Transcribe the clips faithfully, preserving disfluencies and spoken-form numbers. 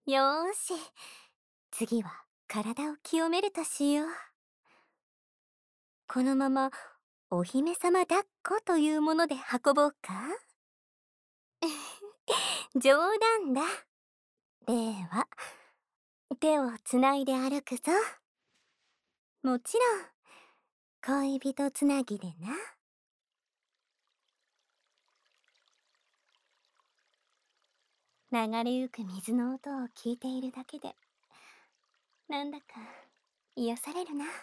よーし、次は体を清めるとしよう。このままお姫様抱っこというもので運ぼうか。冗談だ。では、手をつないで歩くぞ。もちろん恋人つなぎでな。流れゆく水の音を聞いているだけでなんだか癒されるな。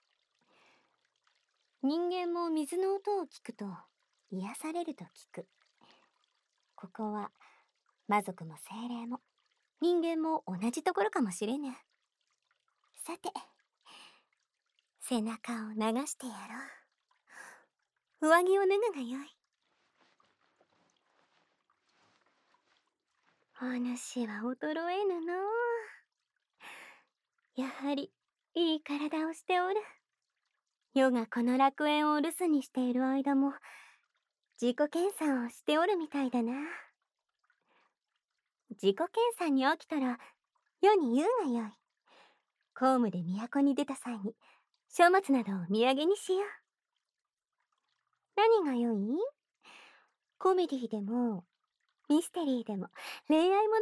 人間も水の音を聞くと癒されると聞く。ここは魔族も精霊も人間も同じところかもしれぬ。さて、背中を流してやろう。上着を脱ぐがよい。お主は衰えぬの。やはりいい体をしておる。余がこの楽園を留守にしている間も自己研鑽をしておるみたいだな。自己研鑽に飽きたら世に言うがよい。公務で都に出た際に書物などを土産にしよう。何がよい？コメディでもミステリーでも恋愛もので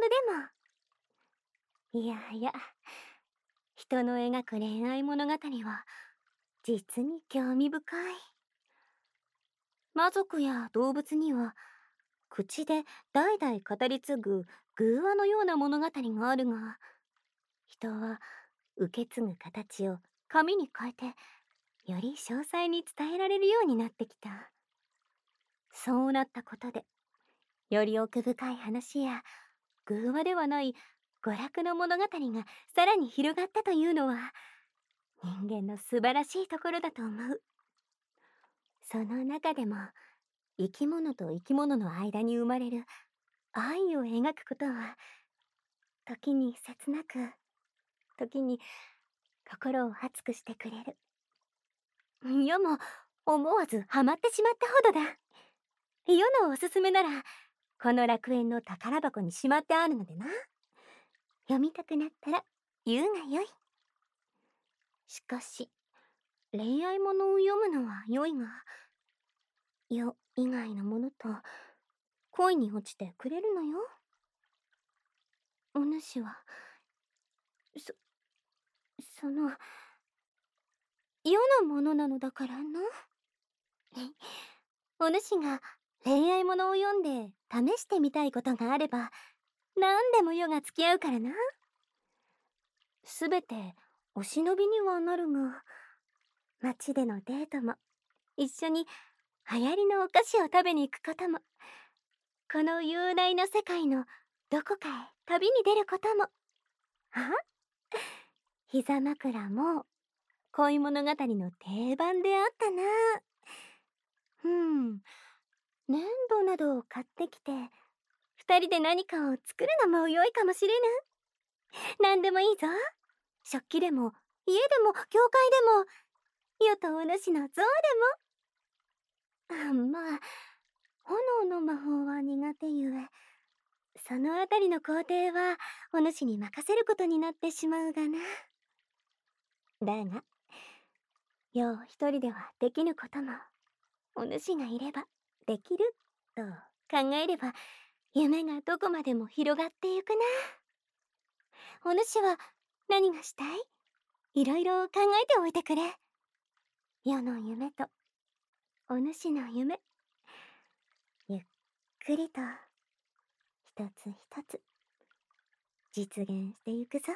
も。いやいや、人の描く恋愛物語は実に興味深い。魔族や動物には口で代々語り継ぐ寓話のような物語があるが、人は受け継ぐ形を紙に変えてより詳細に伝えられるようになってきた。そうなったことでより奥深い話や偶話ではない娯楽の物語がさらに広がったというのは人間の素晴らしいところだと思う。その中でも生き物と生き物の間に生まれる愛を描くことは時に切なく、時に心を熱くしてくれる。世も思わずハマってしまったほどだ。世のおすすめならこの楽園の宝箱にしまってあるのでな。読みたくなったら言うがよい。しかし恋愛ものを読むのは良いが、世以外のものと恋に落ちてくれるのよ。お主はそその世のものなのだからな。お主が恋愛ものを読んで試してみたいことがあれば何でも世が付き合うからな。すべてお忍びにはなるが、街でのデートも一緒に流行りのお菓子を食べに行くことも、この雄大な世界のどこかへ旅に出ることも。あ、膝枕も恋物語の定番であったな。うん、粘土などを買ってきて二人で何かを作るのも良いかもしれぬ。何でもいいぞ。食器でも家でも教会でも世とお主の像でも。あ、まあ炎の魔法は苦手ゆえそのあたりの工程はお主に任せることになってしまうがな。だが世一人ではできぬこともお主がいればできると考えれば夢がどこまでも広がってゆくな。お主は何がしたい？いろいろ考えておいてくれ。世の夢とお主の夢、ゆっくりと一つ一つ実現してゆくぞ。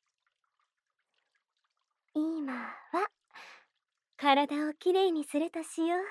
今は体をきれいにするとしよう。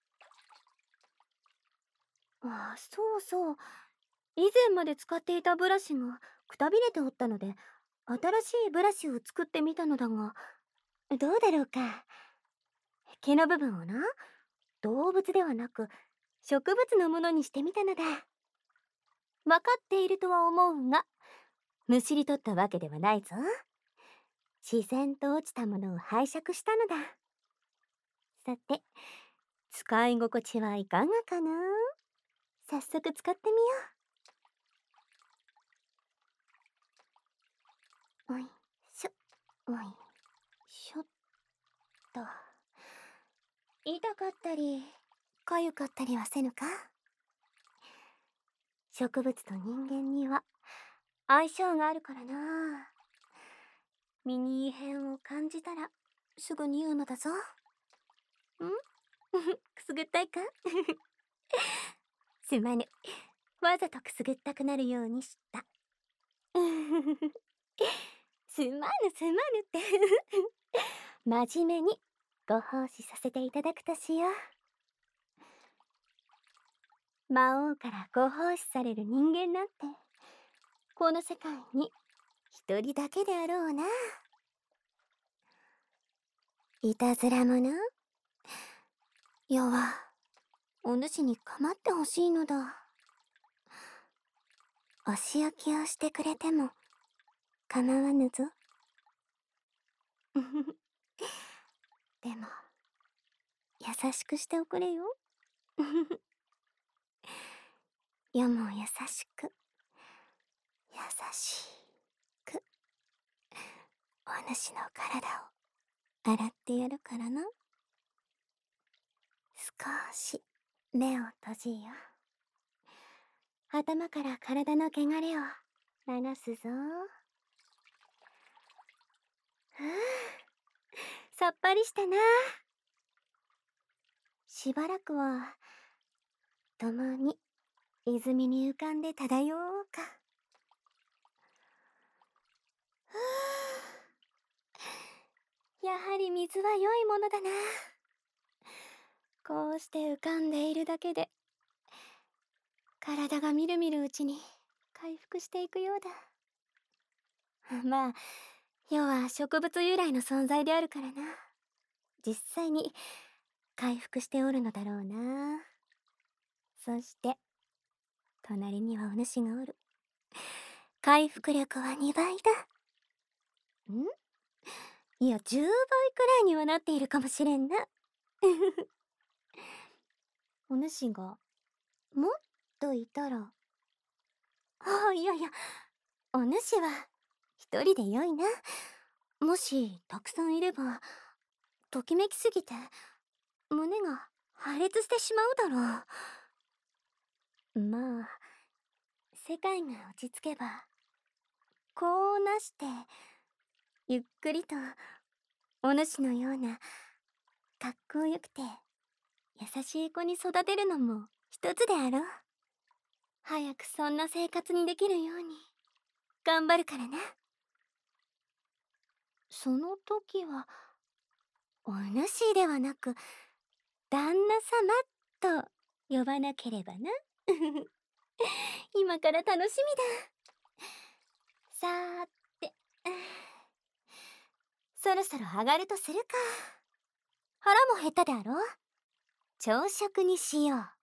あ、そうそう、以前まで使っていたブラシがくたびれておったので新しいブラシを作ってみたのだが、どうだろうか。毛の部分をな、動物ではなく植物のものにしてみたのだ。分かっているとは思うがむしり取ったわけではないぞ。自然と落ちたものを拝借したのだ。さて、使い心地はいかがかな。早速使ってみよおいしょっと。痛かったりかゆかったりはせぬか？植物と人間には相性があるからな。身に異変を感じたらすぐに言うのだぞ。んくすぐったいか？すまぬ。わざとくすぐったくなるようにした。すまぬすまぬって真面目にご奉仕させていただくとしよう。魔王からご奉仕される人間なんてこの世界に一人だけであろうな。いたずら者、世はお主に構ってほしいのだ。お仕置きをしてくれても構わぬぞ。でも優しくしておくれよ。世も優しく優しくお主の体を洗ってやるからな。少し目を閉じよ。頭から体の汚れを流すぞ。ふう、さっぱりしたな。しばらくは共に泉に浮かんで漂おうか。ふう、やはり水は良いものだな。こうして浮かんでいるだけで体がみるみるうちに回復していくようだ。まあ世は植物由来の存在であるからな。実際に回復しておるのだろうな。そして隣にはお主がおる。回復力はにばいだ。ん？いやじゅうばいくらいにはなっているかもしれんな。お主がもっといたら。ああ、いやいや、お主は一人でよいな。もしたくさんいればときめきすぎて胸が破裂してしまうだろう。まあ世界が落ち着けばこうなしてゆっくりとお主のようなかっこよくて優しい子に育てるのも一つであろう。早くそんな生活にできるように頑張るからな。その時はお主ではなく旦那様と呼ばなければな。今から楽しみだ。さーて、そろそろ上がるとするか。腹も減ったであろう。朝食にしよう。